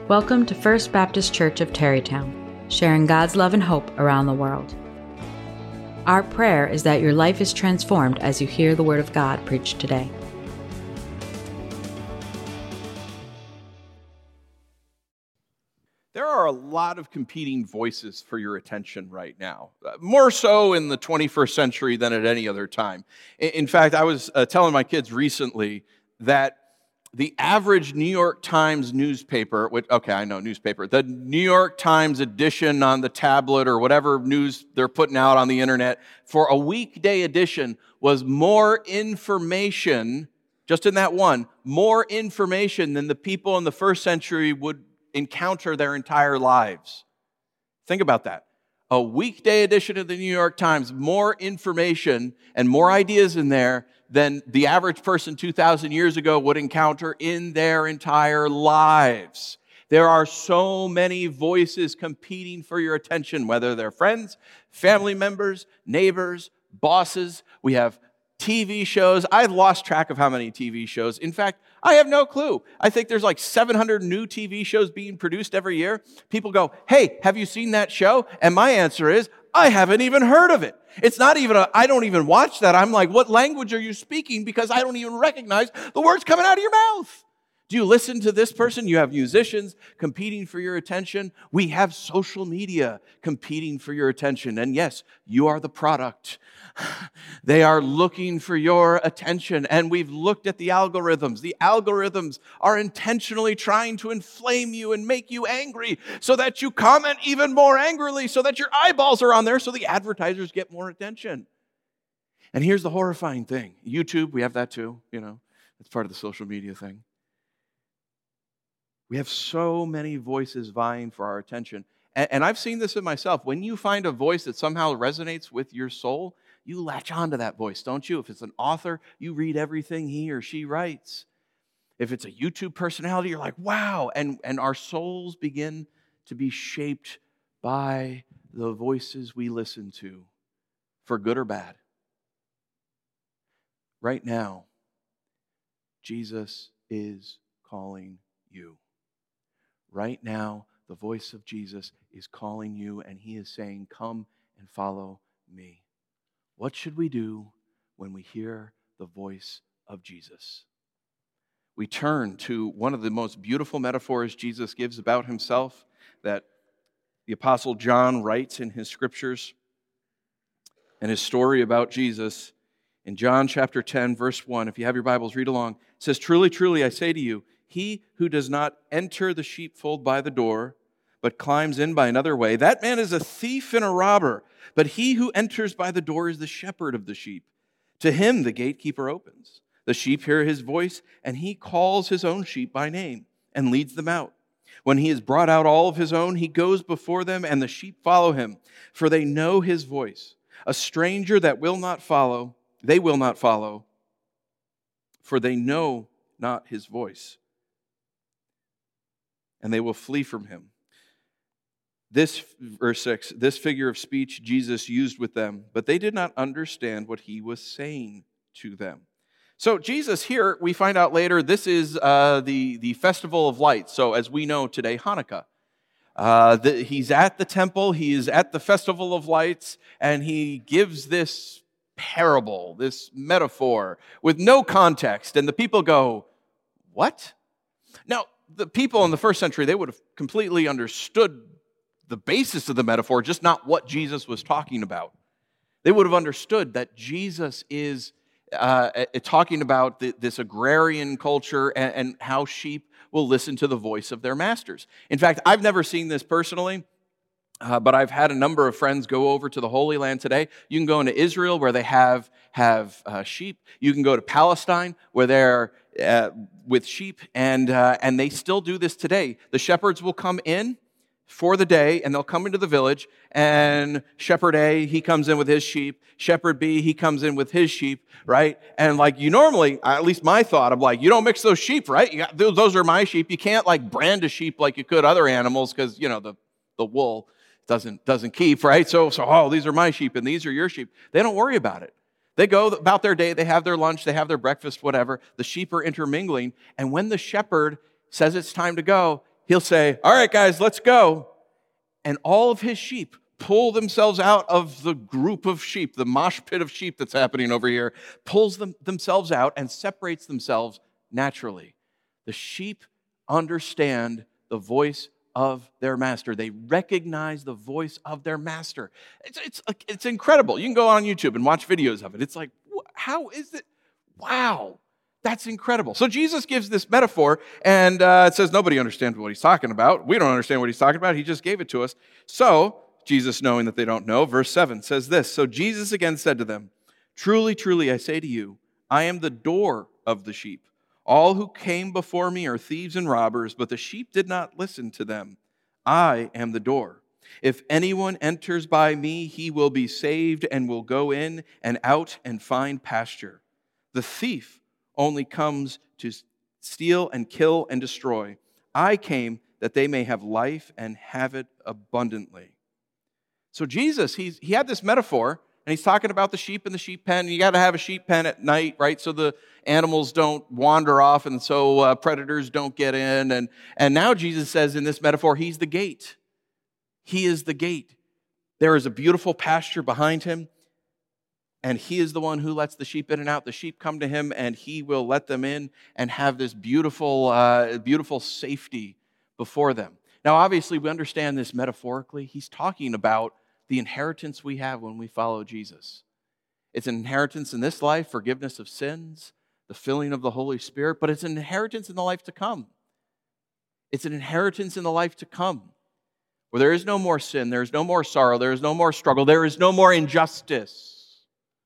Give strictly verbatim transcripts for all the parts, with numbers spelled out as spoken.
Welcome to First Baptist Church of Tarrytown, sharing God's love and hope around the world. Our prayer is that your life is transformed as you hear the Word of God preached today. There are a lot of competing voices for your attention right now, more so in the twenty-first century than at any other time. In fact, I was uh, telling my kids recently that the average New York Times newspaper, which, okay, I know newspaper, the New York Times edition on the tablet or whatever news they're putting out on the internet, for a weekday edition was more information, just in that one, more information than the people in the first century would encounter their entire lives. Think about that. A weekday edition of the New York Times, more information and more ideas in there than the average person two thousand years ago would encounter in their entire lives. There are so many voices competing for your attention, whether they're friends, family members, neighbors, bosses. We have T V shows. I've lost track of how many T V shows. In fact, I have no clue. I think there's like seven hundred new T V shows being produced every year. People go, hey, have you seen that show? And my answer is, I haven't even heard of it. It's not even a, I don't even watch that. I'm like, what language are you speaking? Because I don't even recognize the words coming out of your mouth. Do you listen to this person? You have musicians competing for your attention. We have social media competing for your attention. And yes, you are the product. They are looking for your attention. And we've looked at the algorithms. The algorithms are intentionally trying to inflame you and make you angry so that you comment even more angrily, so that your eyeballs are on there, so the advertisers get more attention. And here's the horrifying thing. YouTube, we have that too, you know. It's part of the social media thing. We have so many voices vying for our attention. And, and I've seen this in myself. When you find a voice that somehow resonates with your soul, you latch onto that voice, don't you? If it's an author, you read everything he or she writes. If it's a YouTube personality, you're like, wow. And, and our souls begin to be shaped by the voices we listen to, for good or bad. Right now, Jesus is calling you. Right now, the voice of Jesus is calling you, and he is saying, come and follow me. What should we do when we hear the voice of Jesus? We turn to one of the most beautiful metaphors Jesus gives about himself that the Apostle John writes in his scriptures and his story about Jesus. In John chapter ten, verse one, if you have your Bibles, read along. It says, truly, truly, I say to you, he who does not enter the sheepfold by the door, but climbs in by another way, that man is a thief and a robber. But he who enters by the door is the shepherd of the sheep. To him the gatekeeper opens. The sheep hear his voice, and he calls his own sheep by name and leads them out. When he has brought out all of his own, he goes before them, and the sheep follow him, for they know his voice. A stranger that will not follow, they will not follow, for they know not his voice. And they will flee from him. This, verse six, this figure of speech Jesus used with them, but they did not understand what he was saying to them. So Jesus here, we find out later, this is uh, the, the Festival of Lights. So as we know today, Hanukkah. Uh, the, he's at the temple, he is at the Festival of Lights, and he gives this parable, this metaphor, with no context. And the people go, what? Now, the people in the first century, they would have completely understood the basis of the metaphor, just not what Jesus was talking about. They would have understood that Jesus is uh, talking about the, this agrarian culture and, and how sheep will listen to the voice of their masters. In fact, I've never seen this personally, uh, but I've had a number of friends go over to the Holy Land today. You can go into Israel where they have, have uh, sheep. You can go to Palestine where they're uh, with sheep, and, uh, and they still do this today. The shepherds will come in for the day, and they'll come into the village, and shepherd A, he comes in with his sheep. Shepherd B, he comes in with his sheep, right? And like you normally, at least my thought, I'm like, you don't mix those sheep, right? You got, those are my sheep. You can't like brand a sheep like you could other animals because, you know, the, the wool doesn't, doesn't keep, right? So, so, oh, these are my sheep, and these are your sheep. They don't worry about it. They go about their day, they have their lunch, they have their breakfast, whatever. The sheep are intermingling, and when the shepherd says it's time to go, he'll say, all right, guys, let's go. And all of his sheep pull themselves out of the group of sheep, the mosh pit of sheep that's happening over here, pulls them, themselves out and separates themselves naturally. The sheep understand the voice of their master. They recognize the voice of their master. It's, it's, it's incredible. You can go on YouTube and watch videos of it. It's like, how is it? Wow, that's incredible. So Jesus gives this metaphor, and uh, it says nobody understands what he's talking about. We don't understand what he's talking about. He just gave it to us. So Jesus, knowing that they don't know, verse seven says this, so Jesus again said to them, truly, truly, I say to you, I am the door of the sheep. All who came before me are thieves and robbers, but the sheep did not listen to them. I am the door. If anyone enters by me, he will be saved and will go in and out and find pasture. The thief only comes to steal and kill and destroy. I came that they may have life and have it abundantly. So Jesus, he's, he had this metaphor, and he's talking about the sheep in the sheep pen. You got to have a sheep pen at night, right? So the animals don't wander off, and so uh, predators don't get in. And, and now Jesus says in this metaphor, he's the gate. He is the gate. There is a beautiful pasture behind him, and he is the one who lets the sheep in and out. The sheep come to him, and he will let them in and have this beautiful, uh, beautiful safety before them. Now, obviously, we understand this metaphorically. He's talking about the inheritance we have when we follow Jesus. It's an inheritance in this life, forgiveness of sins, the filling of the Holy Spirit, but it's an inheritance in the life to come. It's an inheritance in the life to come, where there is no more sin, there is no more sorrow, there is no more struggle, there is no more injustice.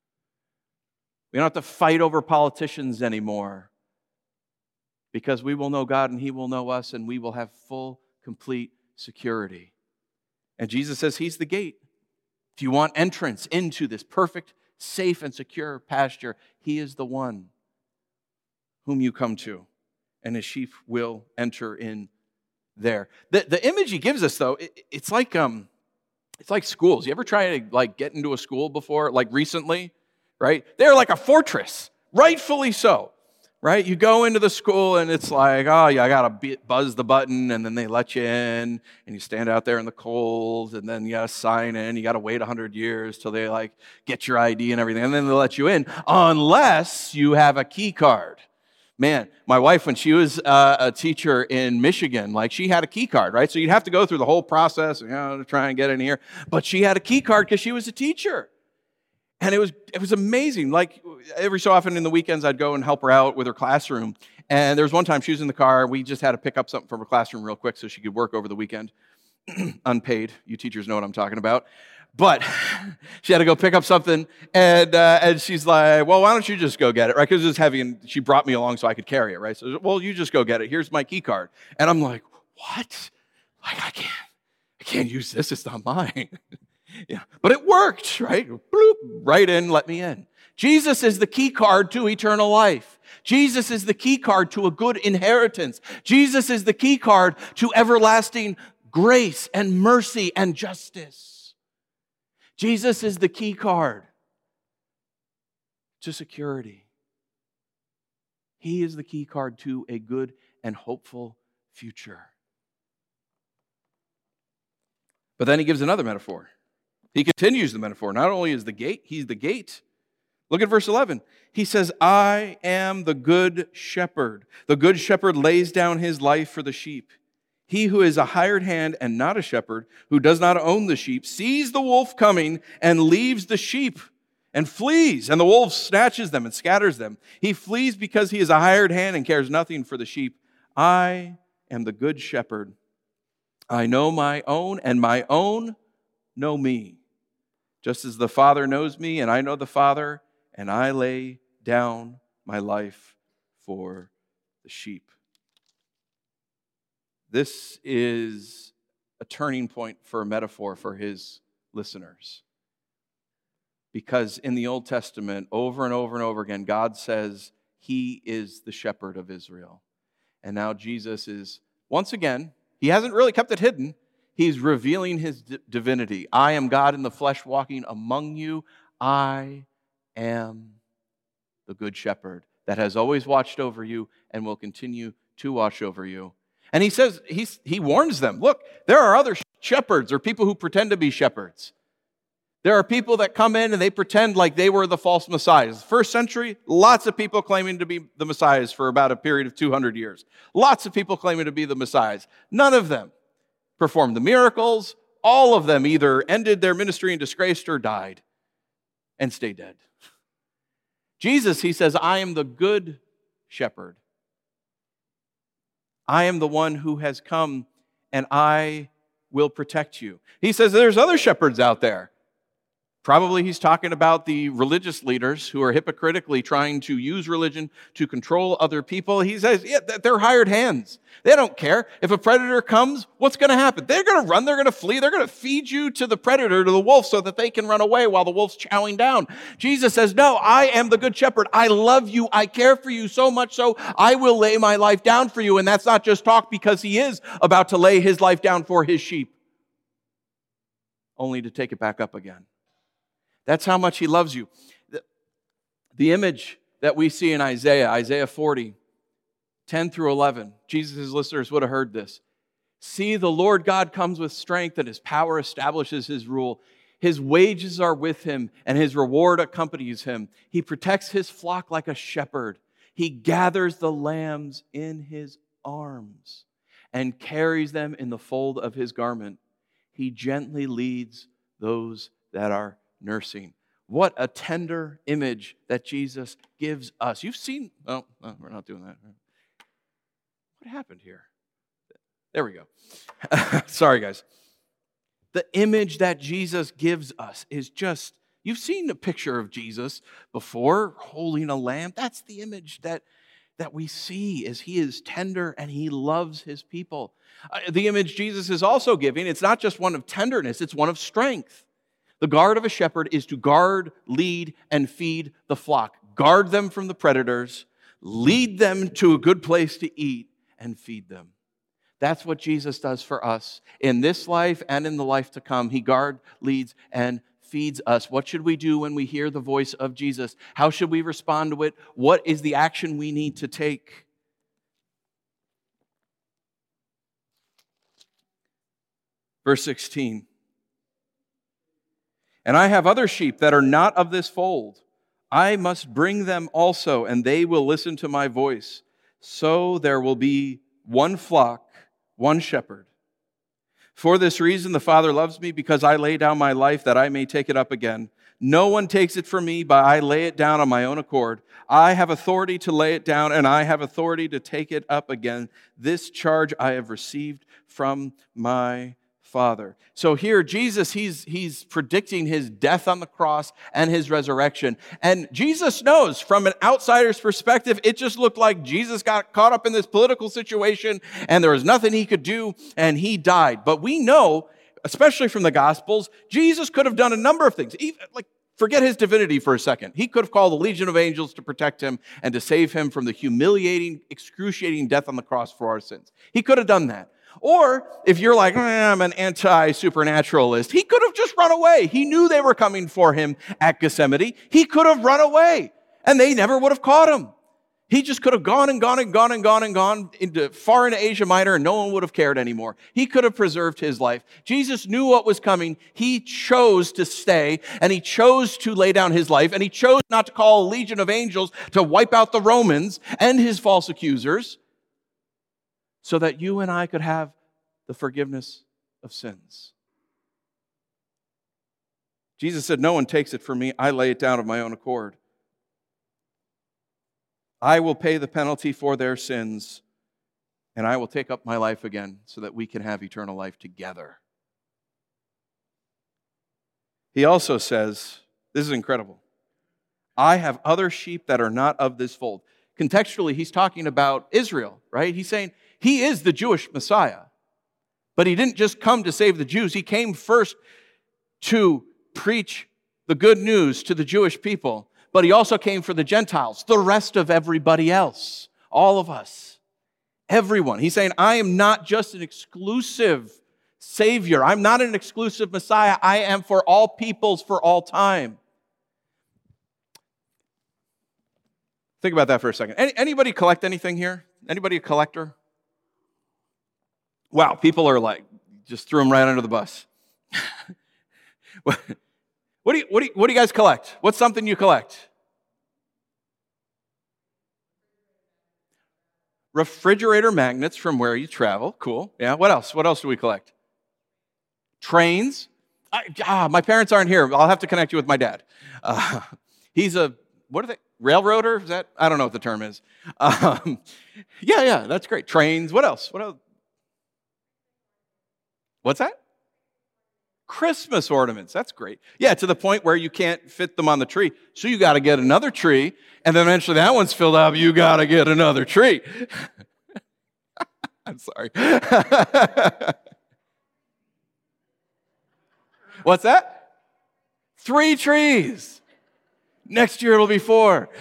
We don't have to fight over politicians anymore, because we will know God and He will know us, and we will have full, complete security. And Jesus says He's the gate. If you want entrance into this perfect, safe, and secure pasture, He is the one whom you come to, and His sheep will enter in there. The, the image He gives us, though, it, it's like um, it's like schools. You ever try to like get into a school before, like recently, right? They're like a fortress, rightfully so. Right? You go into the school and it's like, oh, yeah, I got to buzz the button, and then they let you in, and you stand out there in the cold, and then you got to sign in. You got to wait one hundred years till they like get your I D and everything, and then they let you in, unless you have a key card. Man, my wife, when she was uh, a teacher in Michigan, like she had a key card, right? So you'd have to go through the whole process, you know, to try and get in here. But she had a key card because she was a teacher. And it was it was amazing. Like every so often in the weekends, I'd go and help her out with her classroom. And there was one time she was in the car. We just had to pick up something from her classroom real quick so she could work over the weekend. Unpaid. You teachers know what I'm talking about. But she had to go pick up something. And uh, and she's like, well, why don't you just go get it, right? Because it was heavy, and she brought me along so I could carry it, right? So, well, you just go get it. Here's my key card. And I'm like, what? Like, I can't, I can't use this. It's not mine. Yeah, but it worked, right? Bloop, right in, let me in. Jesus is the key card to eternal life. Jesus is the key card to a good inheritance. Jesus is the key card to everlasting grace and mercy and justice. Jesus is the key card to security. He is the key card to a good and hopeful future. But then he gives another metaphor. He continues the metaphor. Not only is the gate, he's the gate. Look at verse eleven. He says, I am the good shepherd. The good shepherd lays down his life for the sheep. He who is a hired hand and not a shepherd, who does not own the sheep, sees the wolf coming and leaves the sheep and flees, and the wolf snatches them and scatters them. He flees because he is a hired hand and cares nothing for the sheep. I am the good shepherd. I know my own, and my own know me. Just as the Father knows me, and I know the Father, and I lay down my life for the sheep. This is a turning point for a metaphor for his listeners. Because in the Old Testament, over and over and over again, God says He is the shepherd of Israel. And now Jesus is, once again, He hasn't really kept it hidden. He's revealing His d- divinity. I am God in the flesh walking among you. I am the good shepherd that has always watched over you and will continue to watch over you. And he says, he's, he warns them, look, there are other shepherds or people who pretend to be shepherds. There are people that come in and they pretend like they were the false messiahs. First century, lots of people claiming to be the messiahs for about a period of two hundred years. Lots of people claiming to be the messiahs. None of them performed the miracles. All of them either ended their ministry in disgrace or died and stayed dead. Jesus, he says, I am the good shepherd. I am the one who has come and I will protect you. He says there's other shepherds out there. Probably he's talking about the religious leaders who are hypocritically trying to use religion to control other people. He says, yeah, they're hired hands. They don't care. If a predator comes, what's going to happen? They're going to run, they're going to flee, they're going to feed you to the predator, to the wolf, so that they can run away while the wolf's chowing down. Jesus says, no, I am the good shepherd. I love you. I care for you so much so I will lay my life down for you. And that's not just talk, because he is about to lay his life down for his sheep, only to take it back up again. That's how much he loves you. The, the image that we see in Isaiah, Isaiah forty, ten through eleven, Jesus' listeners would have heard this. See, the Lord God comes with strength, and his power establishes his rule. His wages are with him, and his reward accompanies him. He protects his flock like a shepherd. He gathers the lambs in his arms and carries them in the fold of his garment. He gently leads those that are nursing. What a tender image that Jesus gives us. You've seen, oh, no, we're not doing that. What happened here? There we go. Sorry, guys. The image that Jesus gives us is just, you've seen a picture of Jesus before holding a lamb. That's the image that, that we see, as he is tender and he loves his people. Uh, the image Jesus is also giving, it's not just one of tenderness, it's one of strength. The guard of a shepherd is to guard, lead, and feed the flock. Guard them from the predators, lead them to a good place to eat, and feed them. That's what Jesus does for us in this life and in the life to come. He guards, leads, and feeds us. What should we do when we hear the voice of Jesus? How should we respond to it? What is the action we need to take? Verse sixteen. And I have other sheep that are not of this fold. I must bring them also, and they will listen to my voice. So there will be one flock, one shepherd. For this reason the Father loves me, because I lay down my life that I may take it up again. No one takes it from me, but I lay it down on my own accord. I have authority to lay it down, and I have authority to take it up again. This charge I have received from my Father. So here, Jesus, he's, he's predicting his death on the cross and his resurrection. And Jesus knows, from an outsider's perspective, it just looked like Jesus got caught up in this political situation and there was nothing he could do and he died. But we know, especially from the Gospels, Jesus could have done a number of things. Even, like, forget his divinity for a second. He could have called a legion of angels to protect him and to save him from the humiliating, excruciating death on the cross for our sins. He could have done that. Or if you're like, eh, I'm an anti-supernaturalist, he could have just run away. He knew they were coming for him at Gethsemane. He could have run away, and they never would have caught him. He just could have gone and gone and gone and gone and gone into far into Asia Minor, and no one would have cared anymore. He could have preserved his life. Jesus knew what was coming. He chose to stay, and he chose to lay down his life, and he chose not to call a legion of angels to wipe out the Romans and his false accusers, so that you and I could have the forgiveness of sins. Jesus said, no one takes it from me. I lay it down of my own accord. I will pay the penalty for their sins, and I will take up my life again so that we can have eternal life together. He also says, this is incredible, I have other sheep that are not of this fold. Contextually, he's talking about Israel, right? He's saying, he is the Jewish Messiah. But he didn't just come to save the Jews. He came first to preach the good news to the Jewish people. But he also came for the Gentiles, the rest of everybody else, all of us, everyone. He's saying, I am not just an exclusive Savior. I'm not an exclusive Messiah. I am for all peoples, for all time. Think about that for a second. Any, anybody collect anything here? Anybody a collector? Wow, people are like, just threw them right under the bus. What do you, what do you, what do you guys collect? What's something you collect? Refrigerator magnets from where you travel. Cool. Yeah. What else? What else do we collect? Trains. I, ah, my parents aren't here. I'll have to connect you with my dad. Uh, he's a, what are they? Railroader? Is that? I don't know what the term is. Um, yeah, yeah, that's great. Trains. What else? What else? What's that? Christmas ornaments. That's great. Yeah, to the point where you can't fit them on the tree. So you got to get another tree. And then eventually that one's filled up. You got to get another tree. I'm sorry. What's that? Three trees. Next year it'll be four.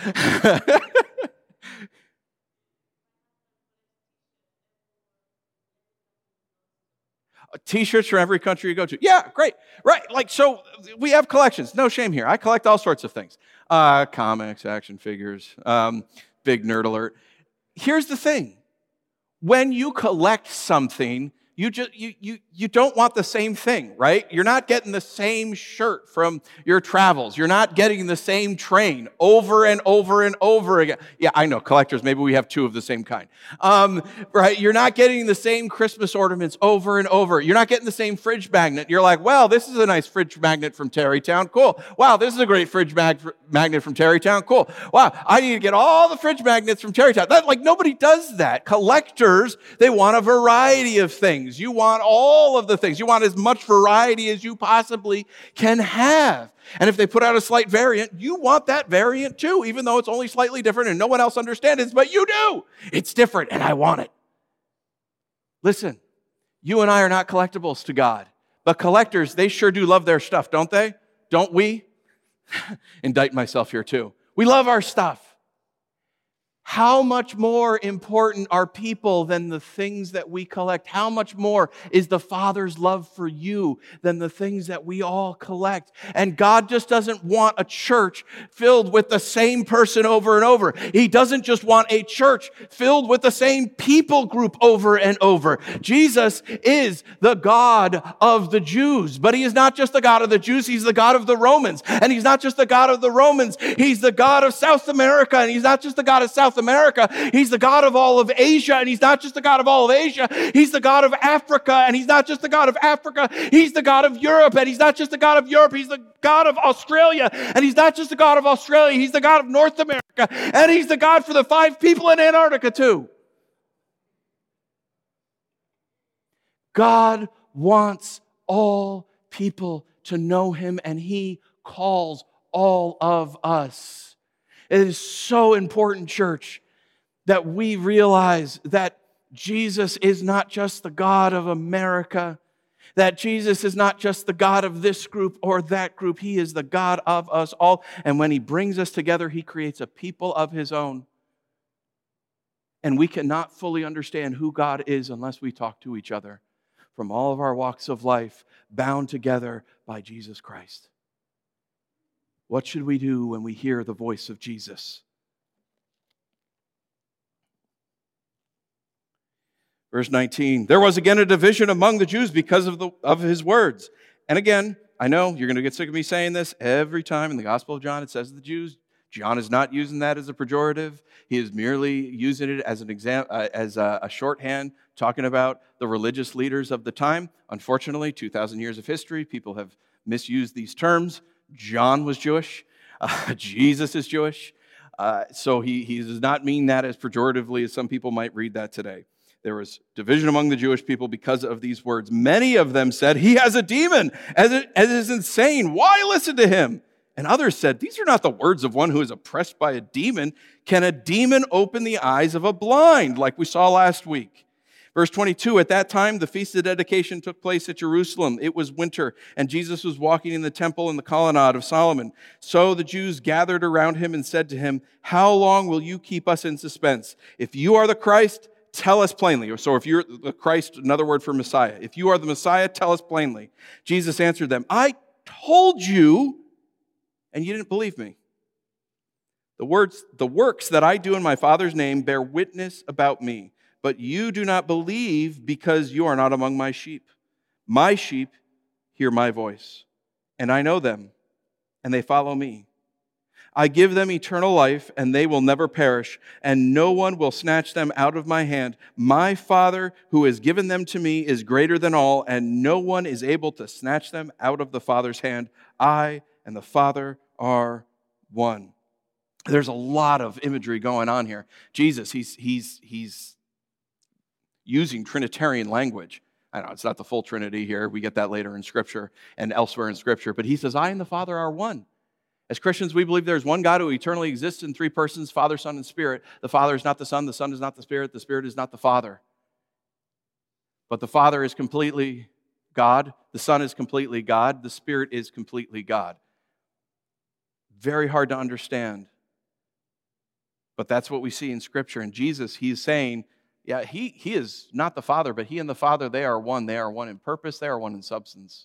T-shirts from every country you go to. Yeah, great. Right. Like, so we have collections. No shame here. I collect all sorts of things. Uh, comics, action figures, um, big nerd alert. Here's the thing. When you collect something, you just you you you don't want the same thing, right? You're not getting the same shirt from your travels. You're not getting the same train over and over and over again. Yeah, I know, collectors, maybe we have two of the same kind. Um, right? You're not getting the same Christmas ornaments over and over. You're not getting the same fridge magnet. You're like, well, this is a nice fridge magnet from Tarrytown. Cool. Wow, this is a great fridge mag- magnet from Tarrytown. Cool. Wow, I need to get all the fridge magnets from Tarrytown. That, like, nobody does that. Collectors, they want a variety of things. You want all of the things. You want as much variety as you possibly can have. And if they put out a slight variant, you want that variant too, even though it's only slightly different and no one else understands it, but you do. It's different and I want it. Listen, you and I are not collectibles to God, but collectors, they sure do love their stuff, don't they? Don't we? Indict myself here too. We love our stuff. How much more important are people than the things that we collect? How much more is the Father's love for you than the things that we all collect? And God just doesn't want a church filled with the same person over and over. He doesn't just want a church filled with the same people group over and over. Jesus is the God of the Jews, but He is not just the God of the Jews, He's the God of the Romans. And He's not just the God of the Romans, He's the God of South America, and He's not just the God of South America, He's the God of all of Asia, and He's not just the God of all of Asia, He's the God of Africa, and He's not just the God of Africa, He's the God of Europe, and He's not just the God of Europe, He's the God of Australia, and He's not just the God of Australia, He's the God of North America, and He's the God for the five people in Antarctica too. God wants all people to know Him, and He calls all of us. It is so important, church, that we realize that Jesus is not just the God of America, that Jesus is not just the God of this group or that group. He is the God of us all. And when He brings us together, He creates a people of His own. And we cannot fully understand who God is unless we talk to each other from all of our walks of life, bound together by Jesus Christ. What should we do when we hear the voice of Jesus? Verse nineteen, there was again a division among the Jews because of, the, of His words. And again, I know you're going to get sick of me saying this every time in the Gospel of John it says the Jews. John is not using that as a pejorative. He is merely using it as an exam, uh, as a, a shorthand, talking about the religious leaders of the time. Unfortunately, two thousand years of history, people have misused these terms. John was Jewish. Uh, Jesus is Jewish. Uh, so he, he does not mean that as pejoratively as some people might read that today. There was division among the Jewish people because of these words. Many of them said, he has a demon, as it, as it is insane. Why listen to him? And others said, these are not the words of one who is oppressed by a demon. Can a demon open the eyes of a blind, like we saw last week? Verse twenty-two, at that time, the Feast of Dedication took place at Jerusalem. It was winter, and Jesus was walking in the temple in the colonnade of Solomon. So the Jews gathered around Him and said to Him, how long will you keep us in suspense? If you are the Christ, tell us plainly. So if you're the Christ, another word for Messiah. If you are the Messiah, tell us plainly. Jesus answered them, I told you, and you didn't believe me. The words, the works that I do in my Father's name bear witness about me. but you do not believe because you are not among my sheep. My sheep hear my voice, and I know them, and they follow me. I give them eternal life, and they will never perish, and no one will snatch them out of my hand. My Father, who has given them to me, is greater than all, and no one is able to snatch them out of the Father's hand. I and the Father are one. There's a lot of imagery going on here. Jesus, he's, he's, he's using Trinitarian language. I know it's not the full Trinity here. We get that later in Scripture and elsewhere in Scripture. But he says, I and the Father are one. As Christians, we believe there's one God who eternally exists in three persons, Father, Son, and Spirit. The Father is not the Son, the Son is not the Spirit, the Spirit is not the Father. But the Father is completely God, the Son is completely God, the Spirit is completely God. Very hard to understand. But that's what we see in Scripture. And Jesus, he's saying, yeah, he, he is not the Father, but he and the Father, they are one. They are one in purpose, they are one in substance.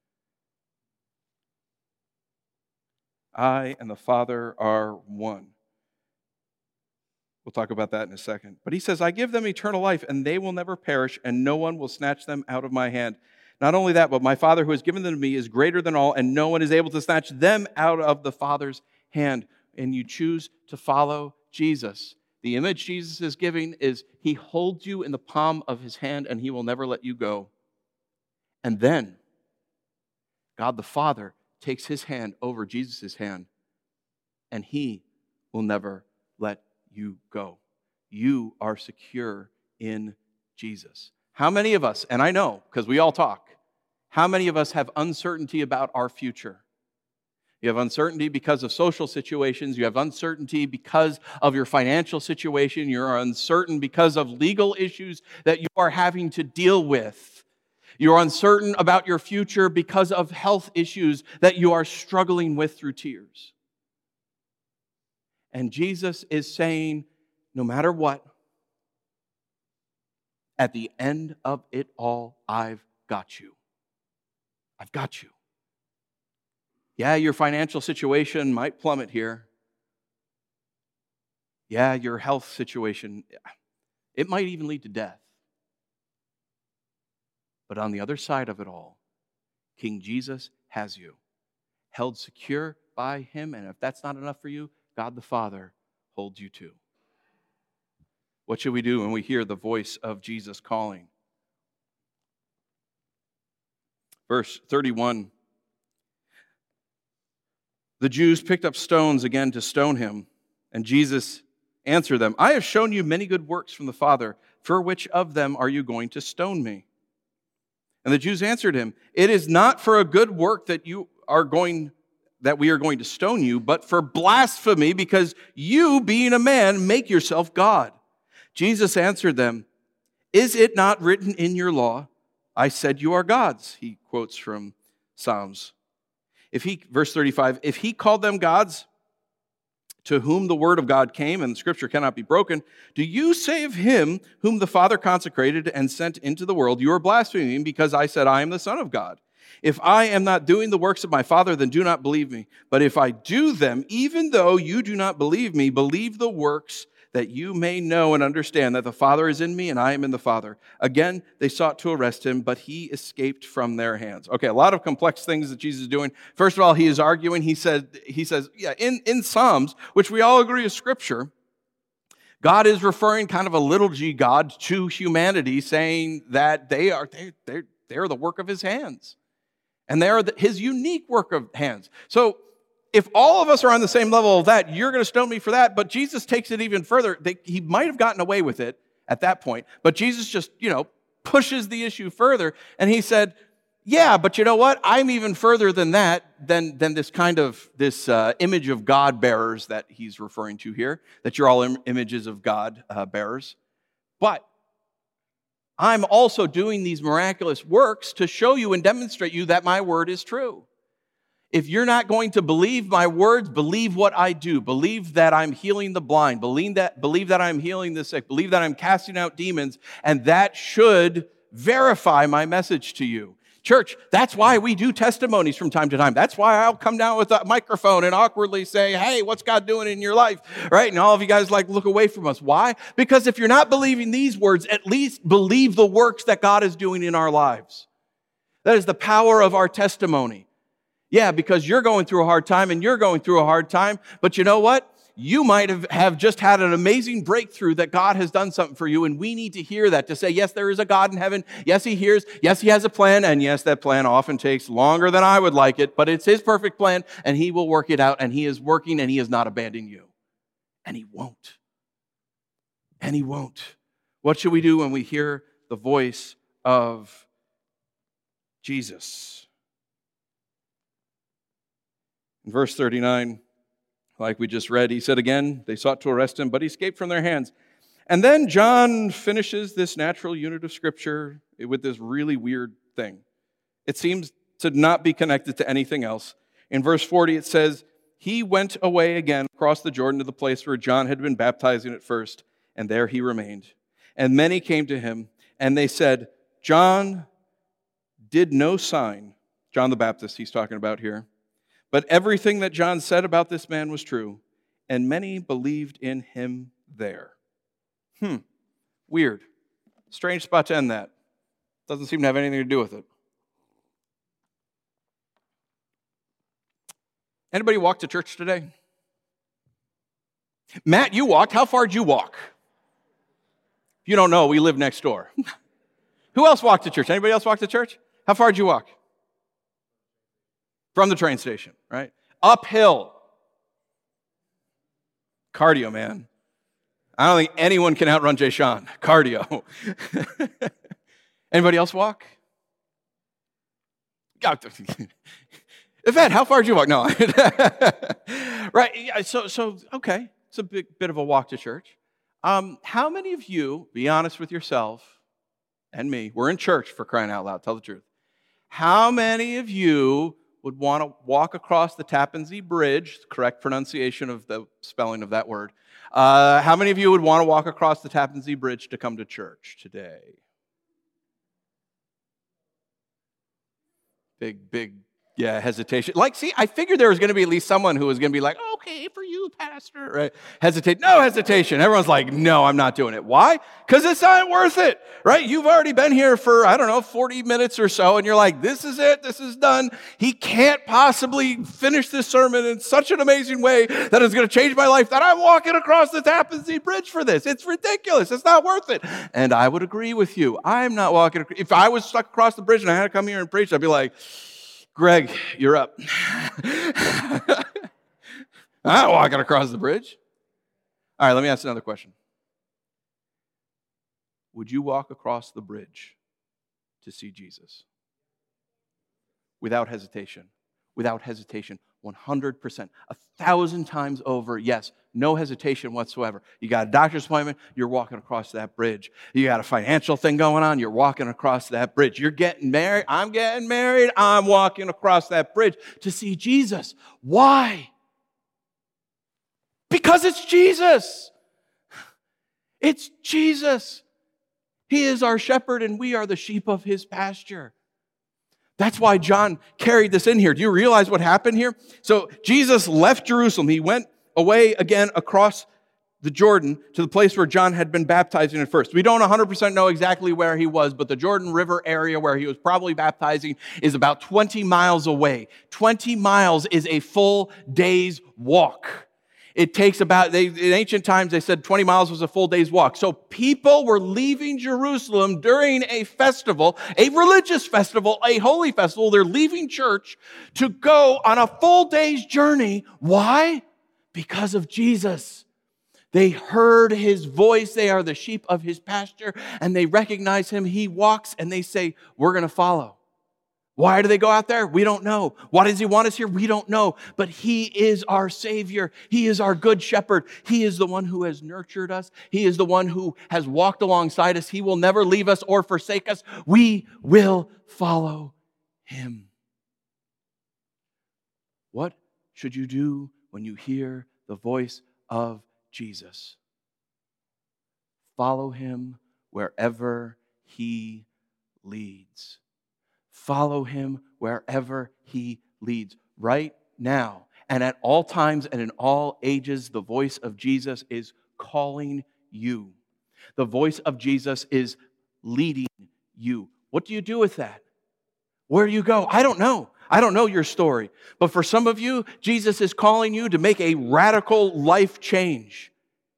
I and the Father are one. We'll talk about that in a second. But he says, I give them eternal life, and they will never perish, and no one will snatch them out of my hand. Not only that, but my Father who has given them to me is greater than all, and no one is able to snatch them out of the Father's hand. And you choose to follow Jesus. The image Jesus is giving is he holds you in the palm of his hand, and he will never let you go. And then God the Father takes his hand over Jesus' hand, and he will never let you go. You are secure in Jesus. How many of us, and I know because we all talk, how many of us have uncertainty about our future? You have uncertainty because of social situations. You have uncertainty because of your financial situation. You're uncertain because of legal issues that you are having to deal with. You're uncertain about your future because of health issues that you are struggling with through tears. And Jesus is saying, no matter what, at the end of it all, I've got you. I've got you. Yeah, your financial situation might plummet here. Yeah, your health situation, it might even lead to death. But on the other side of it all, King Jesus has you, held secure by him, and if that's not enough for you, God the Father holds you too. What should we do when we hear the voice of Jesus calling? Verse thirty-one. The Jews picked up stones again to stone him, and Jesus answered them, I have shown you many good works from the Father. For which of them are you going to stone me? And the Jews answered him, it is not for a good work that you are going, that we are going to stone you, but for blasphemy, because you, being a man, make yourself God. Jesus answered them, is it not written in your law, I said you are gods? He quotes from Psalms. If he, verse thirty-five, if he called them gods, to whom the word of God came, and the scripture cannot be broken, do you say of him whom the Father consecrated and sent into the world, you are blaspheming because I said I am the Son of God? If I am not doing the works of my Father, then do not believe me. But if I do them, even though you do not believe me, believe the works, that you may know and understand that the Father is in me and I am in the Father. Again, they sought to arrest him, but he escaped from their hands. Okay, a lot of complex things that Jesus is doing. First of all, he is arguing. He said, he says, yeah, in, in Psalms, which we all agree is Scripture, God is referring kind of a little g God to humanity, saying that they are they they they're the work of his hands, and they are the, his unique work of hands. So, if all of us are on the same level of that, you're going to stone me for that. But Jesus takes it even further. They, he might have gotten away with it at that point, but Jesus just, you know, pushes the issue further. And he said, yeah, but you know what? I'm even further than that, than, than this kind of, this uh, image of God bearers that he's referring to here, that you're all im- images of God uh, bearers. But I'm also doing these miraculous works to show you and demonstrate you that my word is true. If you're not going to believe my words, believe what I do. Believe that I'm healing the blind. Believe that, believe that I'm healing the sick. Believe that I'm casting out demons. And that should verify my message to you. Church, that's why we do testimonies from time to time. That's why I'll come down with a microphone and awkwardly say, hey, what's God doing in your life? Right? And all of you guys like look away from us. Why? Because if you're not believing these words, at least believe the works that God is doing in our lives. That is the power of our testimony. Yeah, because you're going through a hard time and you're going through a hard time, but you know what? You might have, have just had an amazing breakthrough that God has done something for you, and we need to hear that to say, yes, there is a God in heaven. Yes, He hears. Yes, He has a plan, and yes, that plan often takes longer than I would like it, but it's His perfect plan, and He will work it out, and He is working, and He has not abandoned you. And He won't. And He won't. What should we do when we hear the voice of Jesus? In verse thirty-nine, like we just read, he said again, they sought to arrest him, but he escaped from their hands. And then John finishes this natural unit of Scripture with this really weird thing. It seems to not be connected to anything else. In verse forty, it says, he went away again across the Jordan to the place where John had been baptizing at first, and there he remained. And many came to him, and they said, John did no sign, John the Baptist he's talking about here, but everything that John said about this man was true, and many believed in him there. Hmm, weird. Strange spot to end that. Doesn't seem to have anything to do with it. Anybody walk to church today? Matt, you walked. How far did you walk? You don't know. We live next door. Who else walked to church? Anybody else walk to church? How far did you walk? From the train station, right? Uphill. Cardio, man. I don't think anyone can outrun Jay Sean. Cardio. Anybody else walk? Yvette, how far did you walk? No. Right, yeah, so, so okay, it's a big bit of a walk to church. Um, how many of you, be honest with yourself and me, we're in church for crying out loud, tell the truth. How many of you would want to walk across the Tappan Zee Bridge, correct pronunciation of the spelling of that word. Uh, how many of you would want to walk across the Tappan Zee Bridge to come to church today? Big, big, yeah, hesitation. Like, see, I figured there was going to be at least someone who was going to be like, okay, for you, pastor, right? Hesitate, no hesitation. Everyone's like, no, I'm not doing it. Why? Because it's not worth it, right? You've already been here for, I don't know, forty minutes or so, and you're like, this is it, this is done. He can't possibly finish this sermon in such an amazing way that it's going to change my life that I'm walking across the Tappan Zee Bridge for this. It's ridiculous. It's not worth it. And I would agree with you. I'm not walking. If I was stuck across the bridge and I had to come here and preach, I'd be like, Greg, you're up. I'm not walking across the bridge. All right, let me ask another question. Would you walk across the bridge to see Jesus? Without hesitation. Without hesitation. one hundred percent. A thousand times over, yes. No hesitation whatsoever. You got a doctor's appointment, you're walking across that bridge. You got a financial thing going on, you're walking across that bridge. You're getting married, I'm getting married, I'm walking across that bridge to see Jesus. Why? Because it's Jesus. It's Jesus. He is our shepherd and we are the sheep of his pasture. That's why John carried this in here. Do you realize what happened here? So Jesus left Jerusalem. He went away again across the Jordan to the place where John had been baptizing at first. We don't one hundred percent know exactly where he was, but the Jordan River area where he was probably baptizing is about twenty miles away. twenty miles is a full day's walk. It takes about, they, in ancient times, they said twenty miles was a full day's walk. So people were leaving Jerusalem during a festival, a religious festival, a holy festival. They're leaving church to go on a full day's journey. Why? Because of Jesus. They heard his voice. They are the sheep of his pasture, and they recognize him. He walks, and they say, we're going to follow. Why do they go out there? We don't know. Why does he want us here? We don't know. But he is our Savior. He is our good shepherd. He is the one who has nurtured us. He is the one who has walked alongside us. He will never leave us or forsake us. We will follow him. What should you do when you hear the voice of Jesus? Follow him wherever he leads. Follow him wherever he leads. Right now and at all times and in all ages, the voice of Jesus is calling you. The voice of Jesus is leading you. What do you do with that? Where do you go? I don't know. I don't know your story. But for some of you, Jesus is calling you to make a radical life change.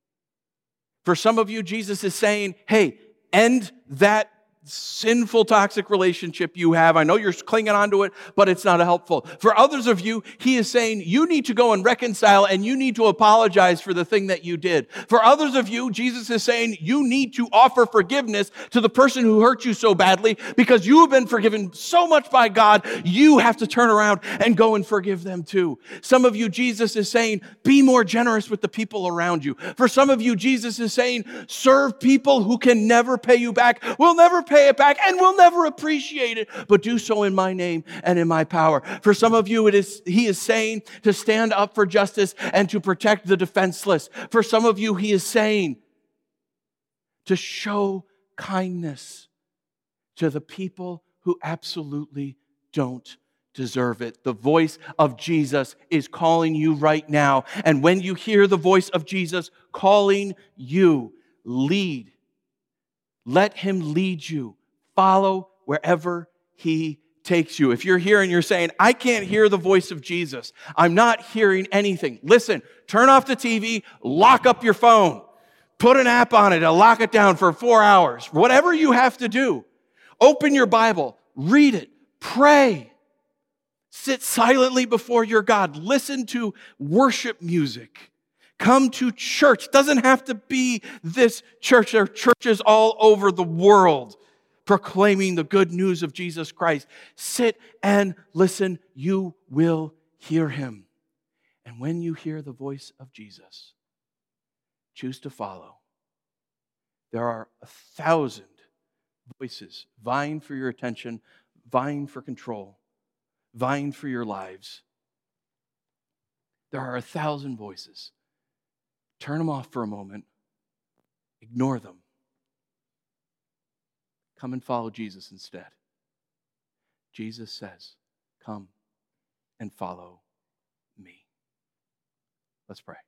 For some of you, Jesus is saying, hey, end that sinful, toxic relationship you have. I know you're clinging onto it, but it's not helpful. For others of you, he is saying you need to go and reconcile and you need to apologize for the thing that you did. For others of you, Jesus is saying you need to offer forgiveness to the person who hurt you so badly because you have been forgiven so much by God, you have to turn around and go and forgive them too. Some of you, Jesus is saying, be more generous with the people around you. For some of you, Jesus is saying, serve people who can never pay you back, will never pay it back, and will never appreciate it, but do so in my name and in my power. For some of you, it is he is saying to stand up for justice and to protect the defenseless. For some of you, he is saying to show kindness to the people who absolutely don't deserve it. The voice of Jesus is calling you right now. And when you hear the voice of Jesus calling you, lead. Let him lead you. Follow wherever he takes you. If you're here and you're saying, I can't hear the voice of Jesus, I'm not hearing anything. Listen, turn off the T V, lock up your phone, put an app on it and lock it down for four hours. Whatever you have to do. Open your Bible, read it, pray. Sit silently before your God. Listen to worship music. Come to church. It doesn't have to be this church. There are churches all over the world proclaiming the good news of Jesus Christ. Sit and listen. You will hear him. And when you hear the voice of Jesus, choose to follow. There are a thousand voices vying for your attention, vying for control, vying for your lives. There are a thousand voices. Turn them off for a moment. Ignore them. Come and follow Jesus instead. Jesus says, come and follow me. Let's pray.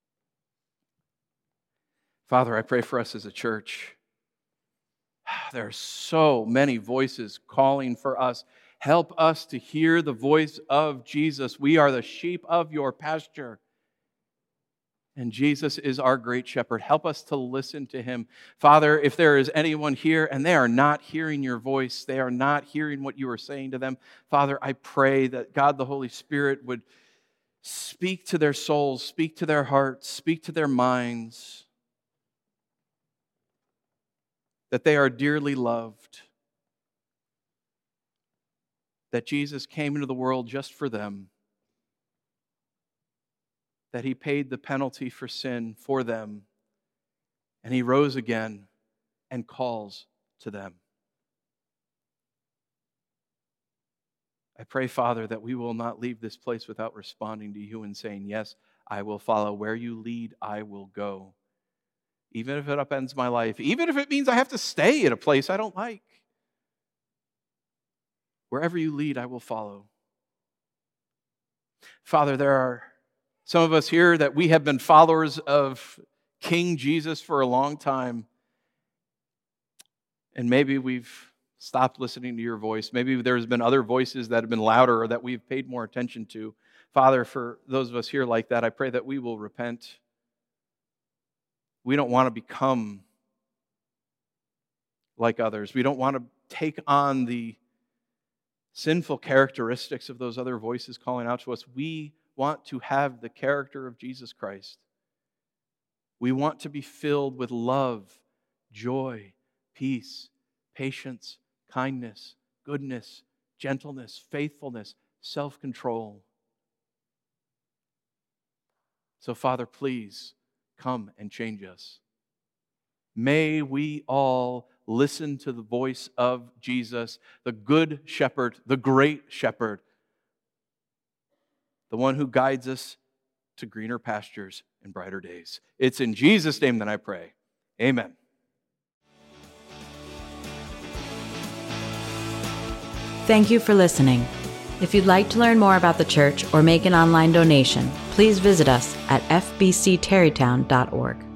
Father, I pray for us as a church. There are so many voices calling for us. Help us to hear the voice of Jesus. We are the sheep of your pasture. And Jesus is our great shepherd. Help us to listen to him. Father, if there is anyone here and they are not hearing your voice, they are not hearing what you are saying to them, Father, I pray that God the Holy Spirit would speak to their souls, speak to their hearts, speak to their minds, that they are dearly loved, that Jesus came into the world just for them, that he paid the penalty for sin for them, and he rose again and calls to them. I pray, Father, that we will not leave this place without responding to you and saying, yes, I will follow. Where you lead, I will go. Even if it upends my life, even if it means I have to stay at a place I don't like. Wherever you lead, I will follow. Father, there are some of us here that we have been followers of King Jesus for a long time. And maybe we've stopped listening to your voice. Maybe there's been other voices that have been louder or that we've paid more attention to. Father, for those of us here like that, I pray that we will repent. We don't want to become like others. We don't want to take on the sinful characteristics of those other voices calling out to us. We want to have the character of Jesus Christ. We want to be filled with love, joy, peace, patience, kindness, goodness, gentleness, faithfulness, self-control. So, Father, please come and change us. May we all listen to the voice of Jesus, the good shepherd, the great shepherd, the one who guides us to greener pastures and brighter days. It's in Jesus' name that I pray. Amen. Thank you for listening. If you'd like to learn more about the church or make an online donation, please visit us at f b c tarrytown dot org.